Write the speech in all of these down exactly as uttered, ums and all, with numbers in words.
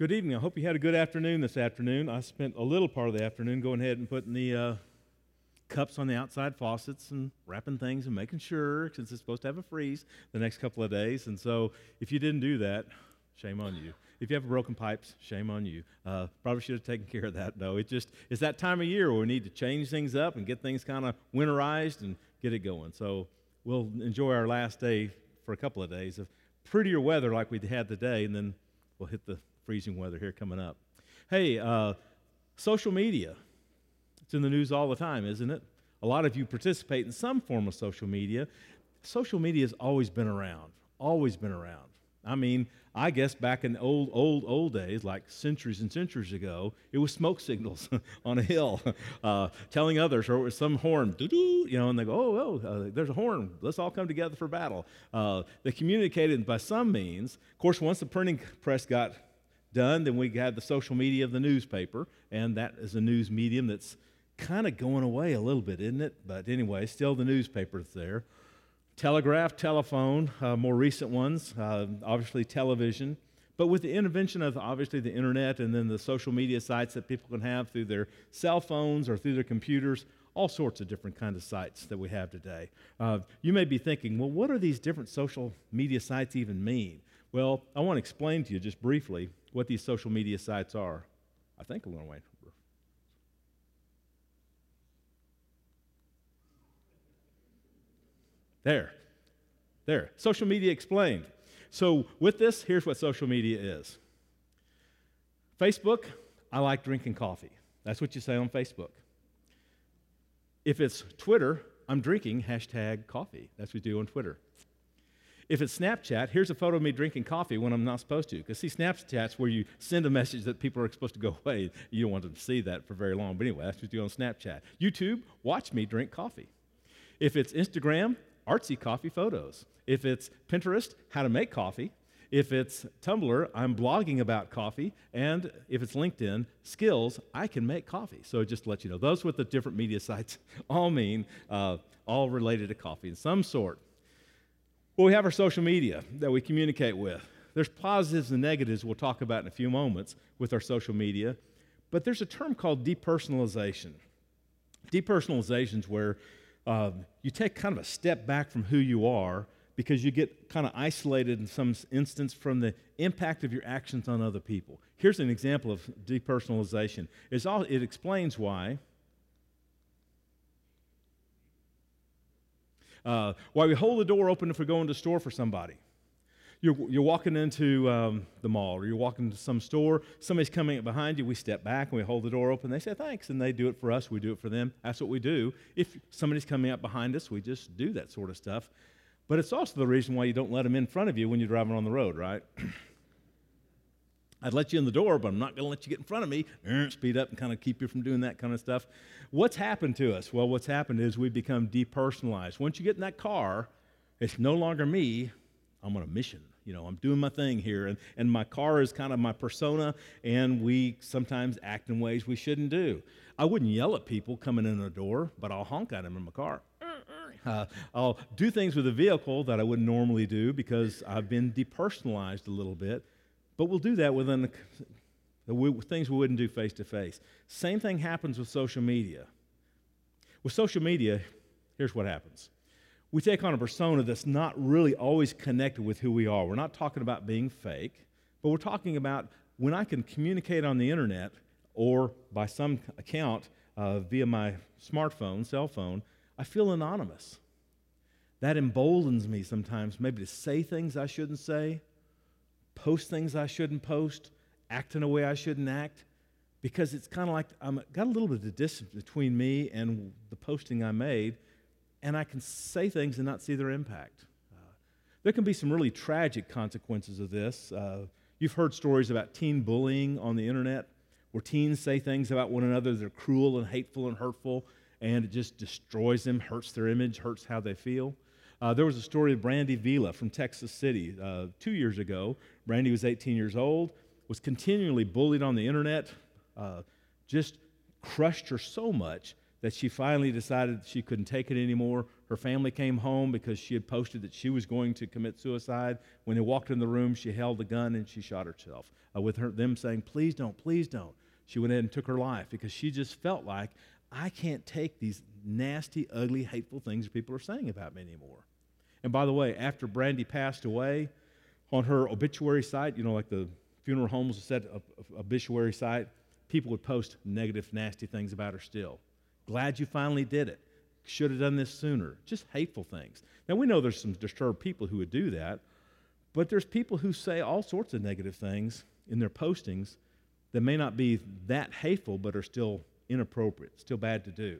Good evening. I hope you had a good afternoon this afternoon. I spent a little part of the afternoon going ahead and putting the uh, cups on the outside faucets and wrapping things and making sure, since it's supposed to have a freeze the next couple of days. And so if you didn't do that, shame on you. If you have broken pipes, shame on you. Uh, probably should have taken care of that, though. It just, it's that time of year where we need to change things up and get things kind of winterized and get it going. So we'll enjoy our last day for a couple of days of prettier weather like we had today, and then we'll hit the freezing weather here coming up. Hey, uh, social media. It's in the news all the time, isn't it? A lot of you participate in some form of social media. Social media has always been around, always been around. I mean, I guess back in old, old, old days, like centuries and centuries ago, it was smoke signals on a hill uh, telling others, or it was some horn, doo-doo, you know, and they go, oh, oh, uh, there's a horn. Let's all come together for battle. Uh, they communicated by some means. Of course, once the printing press got done, then we had the social media of the newspaper, and that is a news medium that's kind of going away a little bit, isn't it? But anyway, still the newspaper's there. Telegraph, telephone, uh, more recent ones, uh, obviously television. But with the intervention of obviously the internet and then the social media sites that people can have through their cell phones or through their computers, all sorts of different kinds of sites that we have today. Uh, you may be thinking, well, what do these different social media sites even mean? Well, I want to explain to you just briefly what these social media sites are. I think I'm going to wait. There. There. Social media explained. So with this, here's what social media is. Facebook, I like drinking coffee. That's what you say on Facebook. If it's Twitter, I'm drinking hashtag coffee. That's what you do on Twitter. If it's Snapchat, here's a photo of me drinking coffee when I'm not supposed to. Because see, Snapchat's where you send a message that people are supposed to go away. You don't want them to see that for very long. But anyway, that's what you do on Snapchat. YouTube, watch me drink coffee. If it's Instagram, artsy coffee photos. If it's Pinterest, how to make coffee. If it's Tumblr, I'm blogging about coffee. And if it's LinkedIn, skills, I can make coffee. So just to let you know, those are what the different media sites all mean, uh, all related to coffee in some sort. Well, we have our social media that we communicate with. There's positives and negatives we'll talk about in a few moments with our social media. But there's a term called depersonalization. Depersonalization is where uh, you take kind of a step back from who you are because you get kind of isolated in some instance from the impact of your actions on other people. Here's an example of depersonalization. It's all, it explains why Uh, why we hold the door open if we go into a store for somebody. You're, you're walking into um, the mall, or you're walking to some store, somebody's coming up behind you, we step back and we hold the door open, they say thanks, and they do it for us, we do it for them. That's what we do. If somebody's coming up behind us, we just do that sort of stuff. But it's also the reason why you don't let them in front of you when you're driving on the road, right? I'd let you in the door, but I'm not going to let you get in front of me, speed up and kind of keep you from doing that kind of stuff. What's happened to us? Well, what's happened is we become depersonalized. Once you get in that car, it's no longer me. I'm on a mission. You know, I'm doing my thing here, and, and my car is kind of my persona, and we sometimes act in ways we shouldn't do. I wouldn't yell at people coming in the door, but I'll honk at them in my car. Uh, I'll do things with a vehicle that I wouldn't normally do because I've been depersonalized a little bit. But we'll do that within the, the we, things we wouldn't do face-to-face. Same thing happens with social media. With social media, here's what happens. We take on a persona that's not really always connected with who we are. We're not talking about being fake, but we're talking about when I can communicate on the internet or by some account uh, via my smartphone, cell phone, I feel anonymous. That emboldens me sometimes maybe to say things I shouldn't say, post things I shouldn't post, act in a way I shouldn't act, because it's kind of like I've got a little bit of distance between me and the posting I made, and I can say things and not see their impact. Uh, there can be some really tragic consequences of this. Uh, you've heard stories about teen bullying on the internet, where teens say things about one another that are cruel and hateful and hurtful, and it just destroys them, hurts their image, hurts how they feel. Uh, there was a story of Brandy Vila from Texas City uh, two years ago. Brandy was eighteen years old, was continually bullied on the internet, uh, just crushed her so much that she finally decided she couldn't take it anymore. Her family came home because she had posted that she was going to commit suicide. When they walked in the room, she held the gun and she shot herself, uh, with her, them saying, please don't, please don't. She went ahead and took her life because she just felt like, I can't take these nasty, ugly, hateful things people are saying about me anymore. And by the way, after Brandy passed away, on her obituary site, you know, like the funeral homes said, obituary site, people would post negative, nasty things about her still. Glad you finally did it. Should have done this sooner. Just hateful things. Now, we know there's some disturbed people who would do that, but there's people who say all sorts of negative things in their postings that may not be that hateful, but are still inappropriate, still bad to do.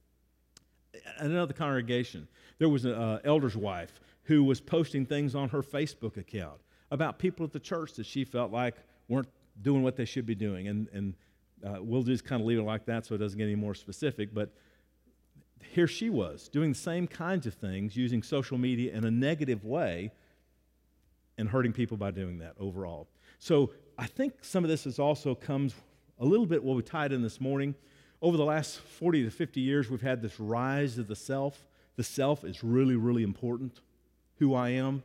In another congregation, there was an uh, elder's wife who was posting things on her Facebook account about people at the church that she felt like weren't doing what they should be doing. And, and uh, we'll just kind of leave it like that so it doesn't get any more specific. But here she was doing the same kinds of things, using social media in a negative way and hurting people by doing that overall. So I think some of this is also comes a little bit what we tied in this morning. Over the last forty to fifty years, we've had this rise of the self. The self is really, really important, who I am.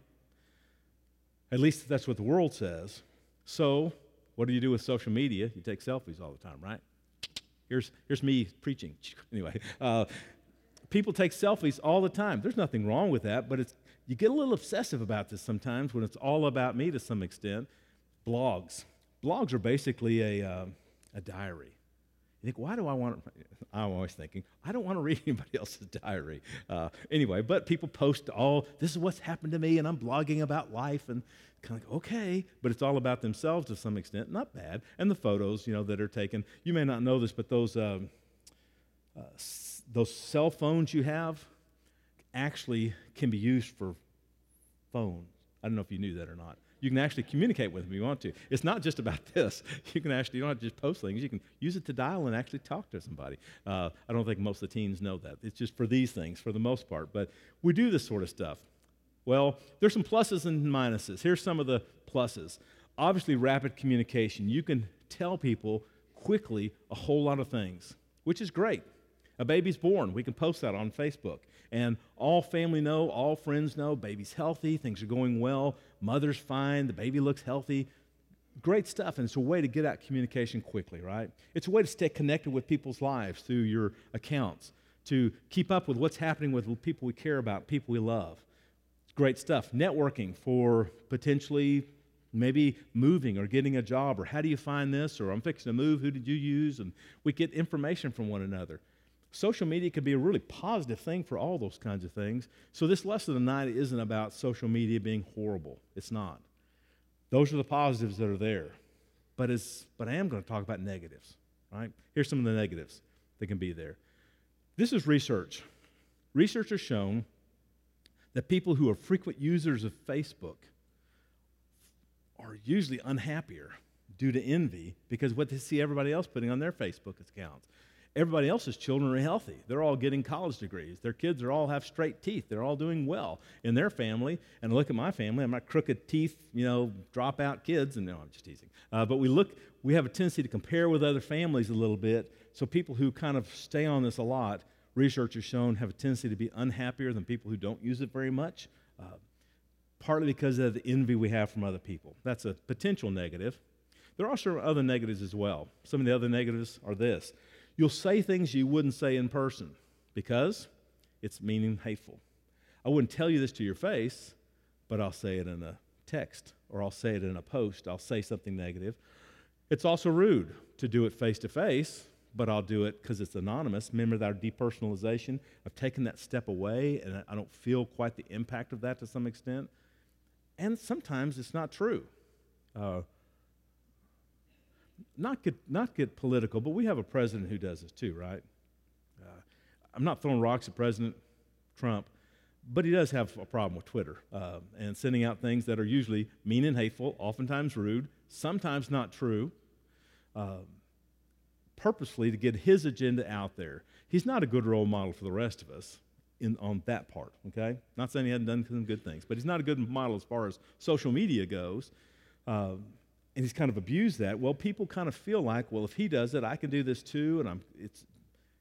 At least that's what the world says. So what do you do with social media? You take selfies all the time, right? Here's, here's me preaching. Anyway, uh, people take selfies all the time. There's nothing wrong with that, but it's, you get a little obsessive about this sometimes when it's all about me to some extent. Blogs. Blogs are basically a, uh, a diary. You think, why do I want to, I'm always thinking, I don't want to read anybody else's diary. Uh, anyway, but people post all, this is what's happened to me, and I'm blogging about life, and kind of like, okay, but it's all about themselves to some extent, not bad. And the photos, you know, that are taken, you may not know this, but those, um, uh, s- those cell phones you have actually can be used for phones. I don't know if you knew that or not. You can actually communicate with them if you want to. It's not just about this. You can actually, you don't have to just post things. You can use it to dial and actually talk to somebody. Uh, I don't think most of the teens know that. It's just for these things for the most part. But we do this sort of stuff. Well, there's some pluses and minuses. Here's some of the pluses. Obviously, rapid communication. You can tell people quickly a whole lot of things, which is great. A baby's born. We can post that on Facebook. And all family know, all friends know, baby's healthy, things are going well, mother's fine, the baby looks healthy. Great stuff, and it's a way to get out communication quickly, right? It's a way to stay connected with people's lives through your accounts, to keep up with what's happening with people we care about, people we love. Great stuff. Networking for potentially maybe moving or getting a job, or how do you find this, or I'm fixing to move, who did you use? And we get information from one another. Social media can be a really positive thing for all those kinds of things. So this lesson tonight isn't about social media being horrible. It's not. Those are the positives that are there. But, it's, but I am going to talk about negatives, right? Here's some of the negatives that can be there. This is research. Research has shown that people who are frequent users of Facebook are usually unhappier due to envy because what they see everybody else putting on their Facebook accounts. Everybody else's children are healthy. They're all getting college degrees. Their kids are all have straight teeth. They're all doing well in their family. And look at my family. I'm not crooked teeth, you know, dropout kids. And no, I'm just teasing. Uh, but we look, we have a tendency to compare with other families a little bit. So people who kind of stay on this a lot, research has shown, have a tendency to be unhappier than people who don't use it very much, uh, partly because of the envy we have from other people. That's a potential negative. There are also other negatives as well. Some of the other negatives are this. You'll say things you wouldn't say in person because it's mean and hateful. I wouldn't tell you this to your face, but I'll say it in a text or I'll say it in a post. I'll say something negative. It's also rude to do it face-to-face, but I'll do it because it's anonymous. Remember that our depersonalization? I've taken that step away, and I don't feel quite the impact of that to some extent. And sometimes it's not true. Uh, Not get, not get political, but we have a president who does this too, right? Uh, I'm not throwing rocks at President Trump, but he does have a problem with Twitter uh, and sending out things that are usually mean and hateful, oftentimes rude, sometimes not true, uh, purposely to get his agenda out there. He's not a good role model for the rest of us in, on that part, okay? Not saying he hasn't done some good things, but he's not a good model as far as social media goes. Uh, And he's kind of abused that. Well, people kind of feel like, well, if he does it, I can do this too. And I'm, it's,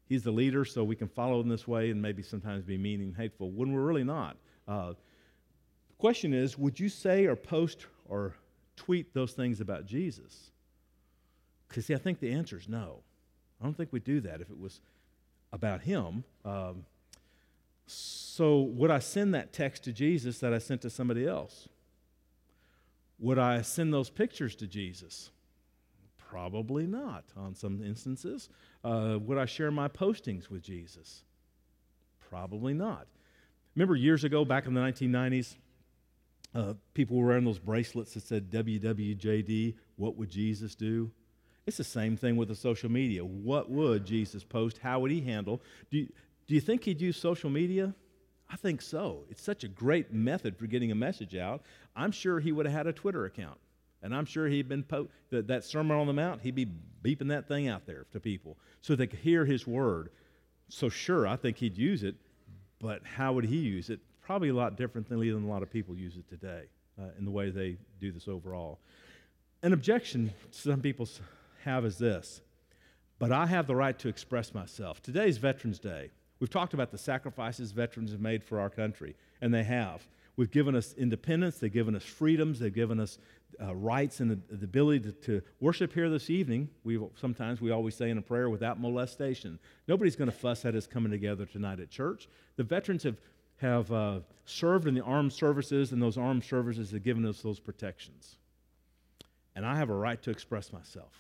he's the leader, so we can follow him this way and maybe sometimes be mean and hateful when we're really not. Uh, the question is, would you say or post or tweet those things about Jesus? Because, see, I think the answer is no. I don't think we'd do that if it was about him. Um, so would I send that text to Jesus that I sent to somebody else? Would I send those pictures to Jesus? Probably not on some instances. Uh, would I share my postings with Jesus? Probably not. Remember years ago, back in the nineteen nineties, uh, people were wearing those bracelets that said W W J D, what would Jesus do? It's the same thing with the social media. What would Jesus post? How would he handle? Do you, do you think he'd use social media? I think so. It's such a great method for getting a message out. I'm sure he would have had a Twitter account. And I'm sure he'd been, po- that, that Sermon on the Mount, he'd be beeping that thing out there to people so they could hear his word. So sure, I think he'd use it, but how would he use it? Probably a lot differently than a lot of people use it today uh, in the way they do this overall. An objection some people have is this, but I have the right to express myself. Today's Veterans Day. We've talked about the sacrifices veterans have made for our country, and they have. We've given us independence, they've given us freedoms, they've given us uh, rights and the, the ability to, to worship here this evening. We sometimes we always say in a prayer, without molestation. Nobody's going to fuss at us coming together tonight at church. The veterans have, have uh, served in the armed services, and those armed services have given us those protections. And I have a right to express myself.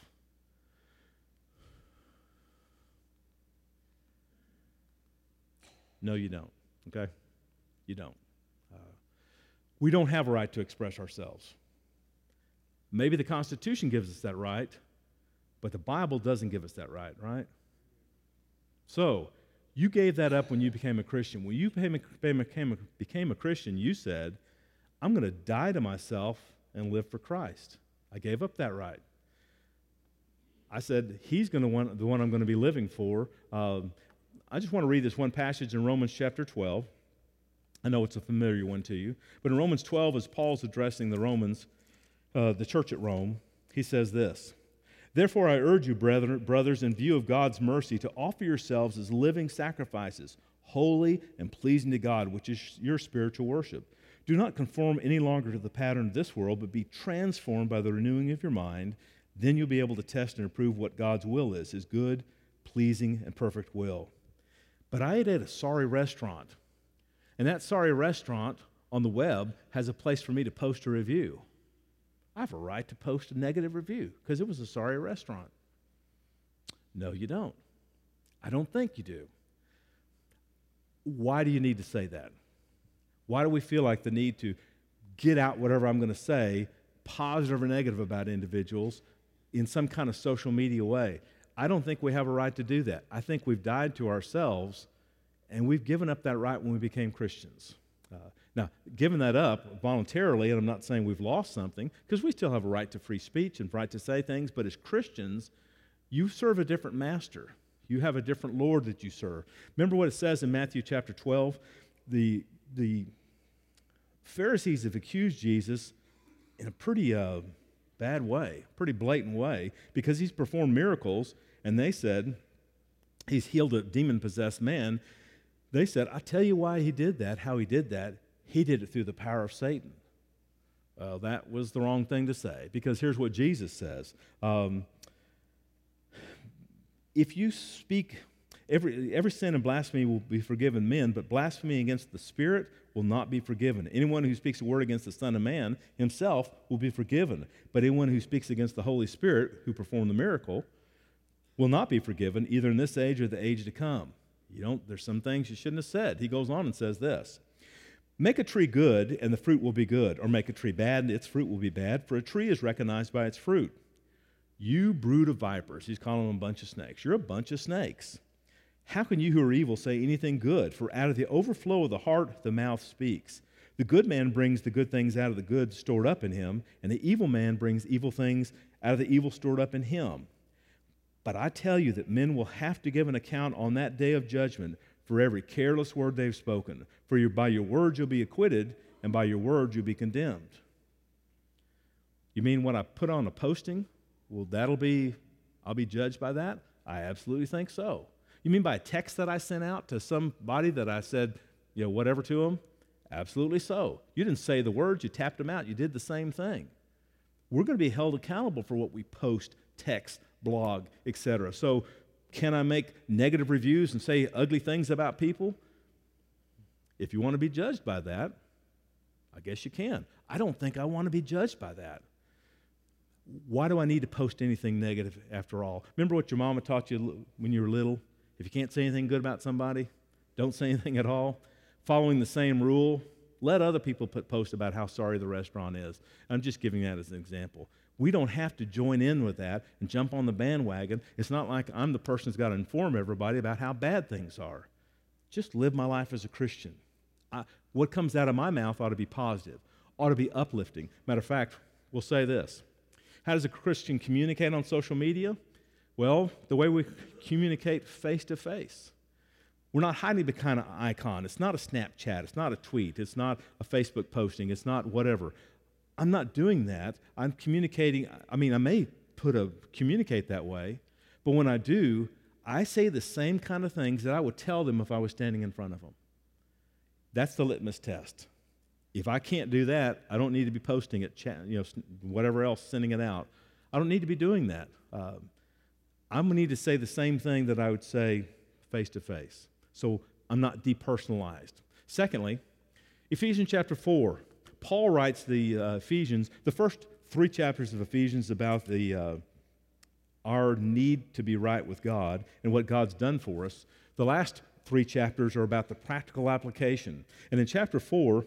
No, you don't, okay? You don't. Uh, we don't have a right to express ourselves. Maybe the Constitution gives us that right, but the Bible doesn't give us that right, right? So, you gave that up when you became a Christian. When you became a, became a, became a Christian, you said, I'm going to die to myself and live for Christ. I gave up that right. I said, he's going to want the one I'm going to be living for. Um, I just want to read this one passage in Romans chapter twelve. I know it's a familiar one to you. But in Romans twelve, as Paul's addressing the Romans, uh, the church at Rome, he says this, Therefore I urge you, brethren, brothers, in view of God's mercy, to offer yourselves as living sacrifices, holy and pleasing to God, which is your spiritual worship. Do not conform any longer to the pattern of this world, but be transformed by the renewing of your mind. Then you'll be able to test and approve what God's will is, his good, pleasing, and perfect will. But I ate at a sorry restaurant, and that sorry restaurant on the web has a place for me to post a review. I have a right to post a negative review because it was a sorry restaurant. No, you don't. I don't think you do. Why do you need to say that? Why do we feel like the need to get out whatever I'm going to say, positive or negative about individuals, in some kind of social media way? I don't think we have a right to do that. I think we've died to ourselves, and we've given up that right when we became Christians. Uh, now, giving that up voluntarily, and I'm not saying we've lost something, because we still have a right to free speech and right to say things, but as Christians, you serve a different master. You have a different Lord that you serve. Remember what it says in Matthew chapter twelve? The, the Pharisees have accused Jesus in a pretty uh, bad way, pretty blatant way, because he's performed miracles, and they said he's healed a demon-possessed man. They said, I tell you why he did that, how he did that. He did it through the power of Satan. Well, that was the wrong thing to say, because here's what Jesus says. Um, if you speak, every, every sin and blasphemy will be forgiven men, but blasphemy against the Spirit will not be forgiven. Anyone who speaks a word against the Son of Man himself will be forgiven, but anyone who speaks against the Holy Spirit, who performed the miracle, will not be forgiven, either in this age or the age to come. You don't, there's some things you shouldn't have said. He goes on and says this, Make a tree good, and the fruit will be good, or make a tree bad, and its fruit will be bad, for a tree is recognized by its fruit. You brood of vipers, he's calling them a bunch of snakes. You're a bunch of snakes. How can you who are evil say anything good? For out of the overflow of the heart, the mouth speaks. The good man brings the good things out of the good stored up in him, and the evil man brings evil things out of the evil stored up in him. But I tell you that men will have to give an account on that day of judgment for every careless word they've spoken. For your, by your words you'll be acquitted, and by your words you'll be condemned. You mean when I put on a posting, well, that'll be, I'll be judged by that? I absolutely think so. You mean by a text that I sent out to somebody that I said, you know, whatever to them? Absolutely so. You didn't say the words, you tapped them out. You did the same thing. We're going to be held accountable for what we post, text, blog, et cetera. So can I make negative reviews and say ugly things about people? If you want to be judged by that, I guess you can. I don't think I want to be judged by that. Why do I need to post anything negative after all? Remember what your mama taught you when you were little? If you can't say anything good about somebody, don't say anything at all. Following the same rule, let other people put post about how sorry the restaurant is. I'm just giving that as an example. We don't have to join in with that and jump on the bandwagon. It's not like I'm the person who's got to inform everybody about how bad things are. Just live my life as a Christian. I, what comes out of my mouth ought to be positive, ought to be uplifting. Matter of fact, we'll say this. How does a Christian communicate on social media? Well, the way we communicate face-to-face. We're not hiding behind an icon. It's not a Snapchat. It's not a tweet. It's not a Facebook posting. It's not whatever. I'm not doing that. I'm communicating. I mean, I may put a communicate that way, but when I do, I say the same kind of things that I would tell them if I was standing in front of them. That's the litmus test. If I can't do that, I don't need to be posting it, chat, you know, whatever else, sending it out. I don't need to be doing that. Uh, I'm going to need to say the same thing that I would say face-to-face. So I'm not depersonalized. Secondly, Ephesians chapter four. Paul writes the uh, Ephesians, the first three chapters of Ephesians about the uh, our need to be right with God and what God's done for us. The last three chapters are about the practical application. And in chapter four,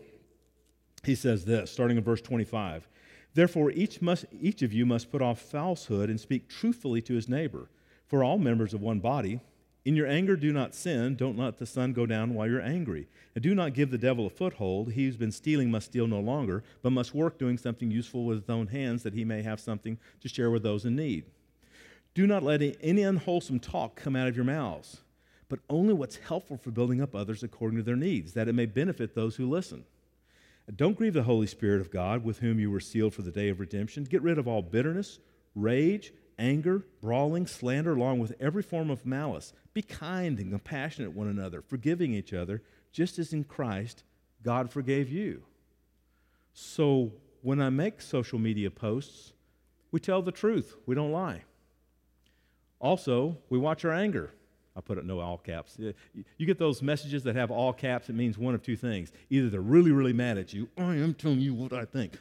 he says this, starting in verse twenty-five, "Therefore each must each of you must put off falsehood and speak truthfully to his neighbor, for all members of one body. In your anger do not sin, don't let the sun go down while you're angry. And do not give the devil a foothold. He who's been stealing must steal no longer, but must work doing something useful with his own hands, that he may have something to share with those in need. Do not let any unwholesome talk come out of your mouths, but only what's helpful for building up others according to their needs, that it may benefit those who listen. Don't grieve the Holy Spirit of God, with whom you were sealed for the day of redemption. Get rid of all bitterness, rage, anger, brawling, slander, along with every form of malice. Be kind and compassionate one another, forgiving each other, just as in Christ God forgave you." So when I make social media posts, we tell the truth. We don't lie. Also, we watch our anger. I put it in no all caps. You get those messages that have all caps, it means one of two things. Either they're really, really mad at you, I am telling you what I think,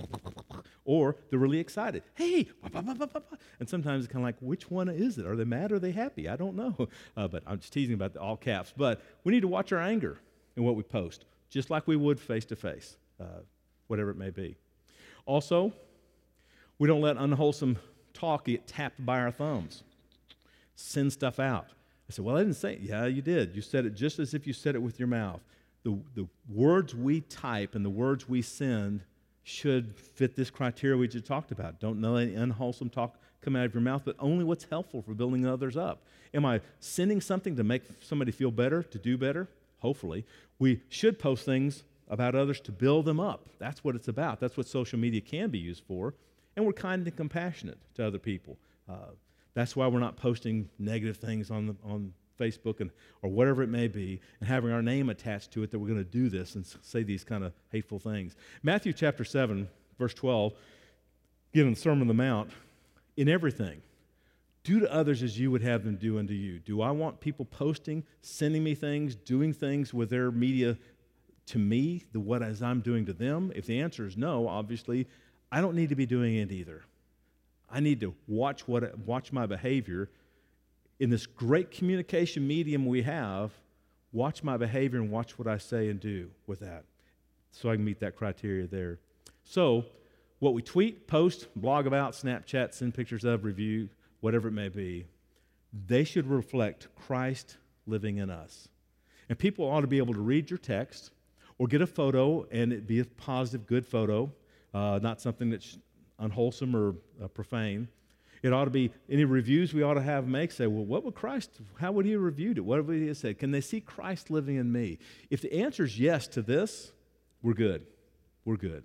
or they're really excited. Hey, and sometimes it's kind of like, which one is it? Are they mad or are they happy? I don't know. Uh, but I'm just teasing about the all caps. But we need to watch our anger in what we post, just like we would face-to-face, uh, whatever it may be. Also, we don't let unwholesome talk get tapped by our thumbs. Send stuff out. I said, well, I didn't say it. Yeah, you did. You said it just as if you said it with your mouth. The, the words we type and the words we send should fit this criteria we just talked about. Don't let any unwholesome talk come out of your mouth, but only what's helpful for building others up. Am I sending something to make somebody feel better, to do better? Hopefully. We should post things about others to build them up. That's what it's about. That's what social media can be used for. And we're kind and compassionate to other people. Uh, That's why we're not posting negative things on the, on Facebook and or whatever it may be, and having our name attached to it that we're going to do this and say these kind of hateful things. Matthew chapter seven, verse twelve, given the Sermon on the Mount, in everything, do to others as you would have them do unto you. Do I want people posting, sending me things, doing things with their media to me, the what as I'm doing to them? If the answer is no, obviously, I don't need to be doing it either. I need to watch what watch my behavior in this great communication medium we have. Watch my behavior and watch what I say and do with that, so I can meet that criteria there. So, what we tweet, post, blog about, Snapchat, send pictures of, review, whatever it may be, they should reflect Christ living in us. And people ought to be able to read your text or get a photo and it be a positive, good photo, uh, not something that's unwholesome or uh, profane. It ought to be, any reviews we ought to have make say, well, what would Christ, how would he have reviewed it? What would he have said? Can they see Christ living in me? If the answer is yes to this, we're good. We're good.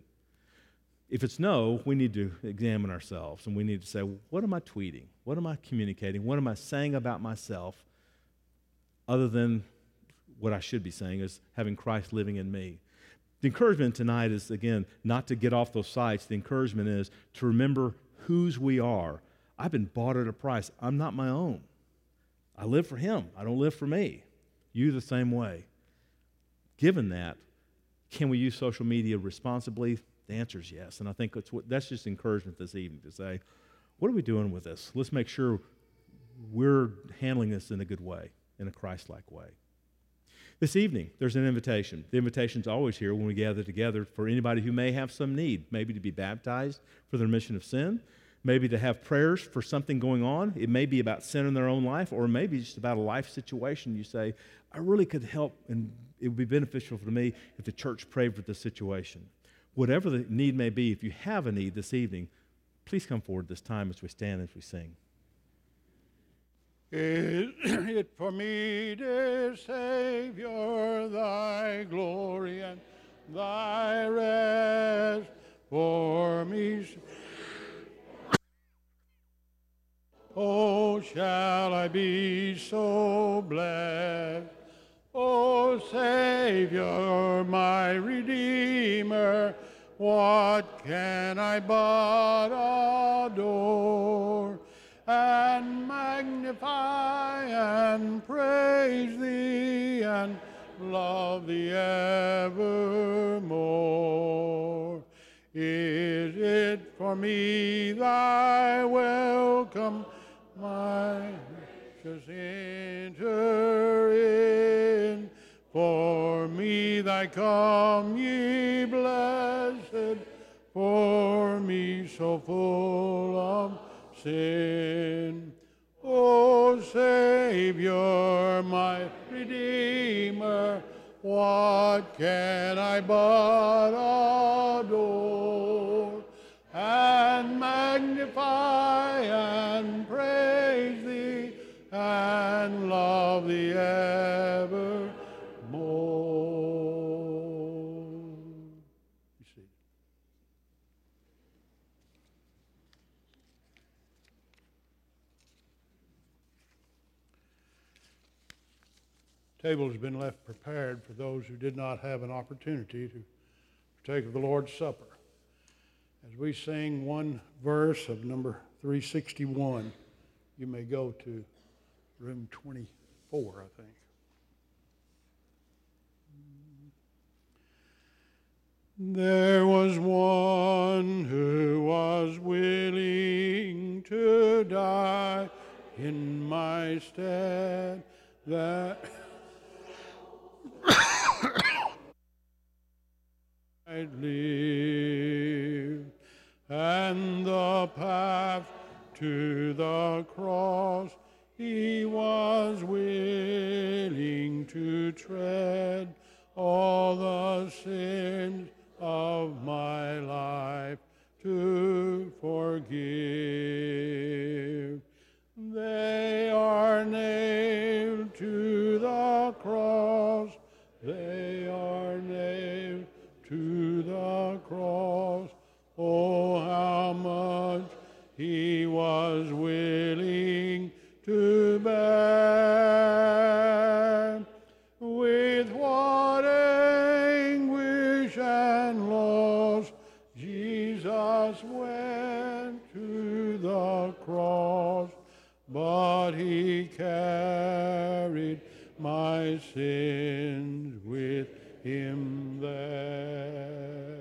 If it's no, we need to examine ourselves and we need to say, what am I tweeting? What am I communicating? What am I saying about myself other than what I should be saying is having Christ living in me. The encouragement tonight is, again, not to get off those sites. The encouragement is to remember whose we are. I've been bought at a price. I'm not my own. I live for Him. I don't live for me. You the same way. Given that, can we use social media responsibly? The answer is yes. And I think that's, what, that's just encouragement this evening to say, what are we doing with this? Let's make sure we're handling this in a good way, in a Christ-like way. This evening, there's an invitation. The invitation's always here when we gather together for anybody who may have some need, maybe to be baptized for the remission of sin, maybe to have prayers for something going on. It may be about sin in their own life, or maybe just about a life situation. You say, I really could help, and it would be beneficial for me if the church prayed for this situation. Whatever the need may be, if you have a need this evening, please come forward this time as we stand and as we sing. Is it for me, dear Savior, thy glory and thy rest for me? Oh, shall I be so blessed? Oh, Savior, my Redeemer, what can I but adore and magnify and praise Thee and love Thee evermore? Is it for me Thy welcome, my just enter in? For me Thy come, ye blessed, for me so full of sin. O Savior, my Redeemer, what can I but adore and magnify and praise Thee and love Thee evermore? You see. Table has been left prepared for those who did not have an opportunity to partake of the Lord's Supper. As we sing one verse of number three sixty-one, you may go to room twenty-four, I think. There was one who was willing to die in my stead, that I'd live, and the path to the cross He was willing to tread, all the sins of my life to forgive. They are nailed to the cross, they are nailed to the cross. Oh, how much He was willing to bear. With what anguish and loss Jesus went to the cross, but He carried my sins with Him there.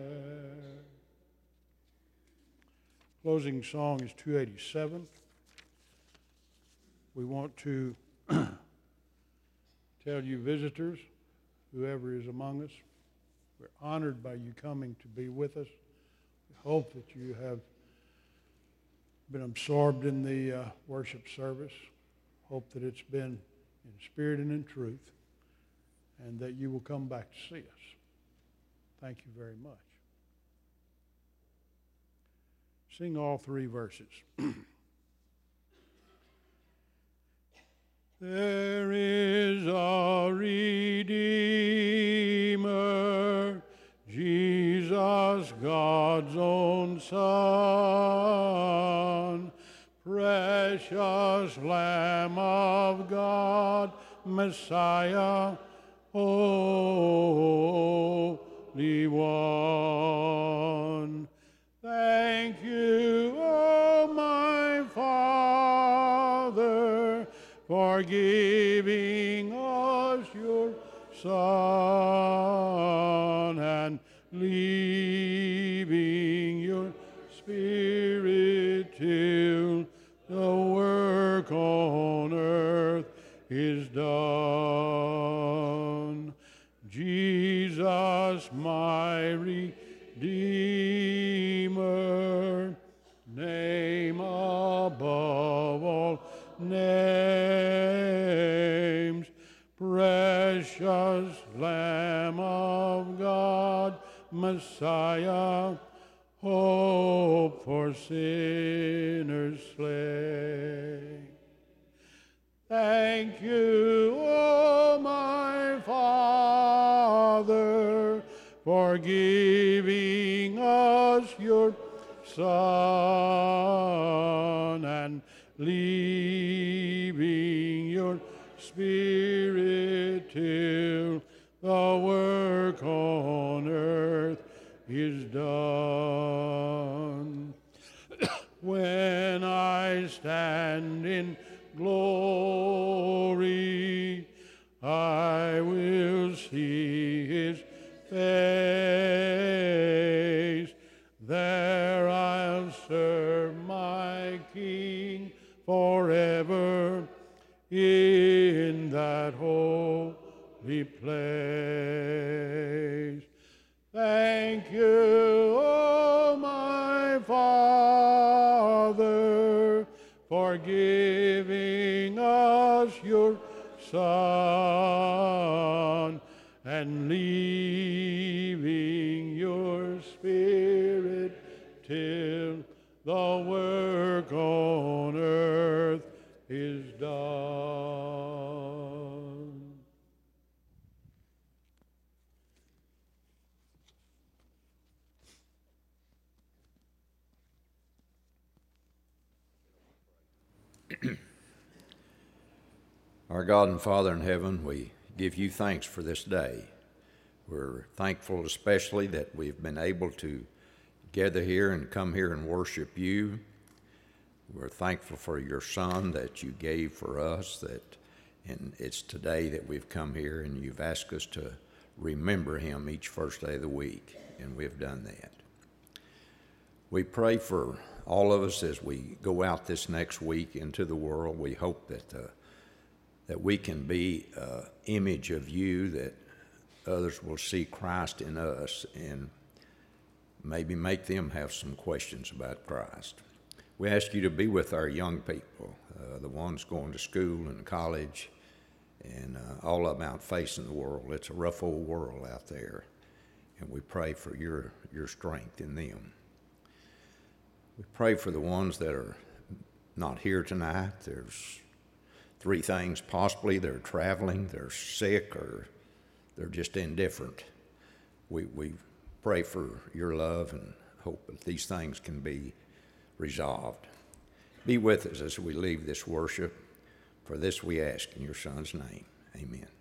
Closing song is two eighty-seven. We want to tell you visitors, whoever is among us, we're honored by you coming to be with us. We hope that you have been absorbed in the uh, worship service. Hope that it's been in spirit and in truth, and that you will come back to see us. Thank you very much. Sing all three verses. There is a Redeemer, Jesus, God's own Son, precious Lamb of God, Messiah, Holy One. Thank you, O my Father, for giving us your Son and leaving your Spirit till the work on earth is done. Jesus, my Redeemer, name above all names, precious Lamb of God, Messiah, hope for sinners slain. Thank you, O my Father, for giving us your Son and leaving your Spirit till the work on earth is done. When I stand in glory, I will see his face. There I'll serve my King forever in that holy place. Thank you, O my Father, for giving us your Son and leaving your Spirit till the work on earth is done. Our God and Father in heaven, we give you thanks for this day. We're thankful especially that we've been able to gather here and come here and worship you. We're thankful for your Son that you gave for us, that, and it's today that we've come here and you've asked us to remember him each first day of the week, and we've done that. We pray for all of us as we go out this next week into the world. We hope that uh, that we can be an image of you, that others will see Christ in us and maybe make them have some questions about Christ. We ask you to be with our young people, uh, the ones going to school and college, and uh, all of them out facing the world. It's a rough old world out there, and we pray for your, your strength in them. We pray for the ones that are not here tonight. There's three things possibly. They're traveling, they're sick, or they're just indifferent. We, we pray for your love and hope that these things can be resolved. Be with us as we leave this worship. For this we ask in your Son's name. Amen.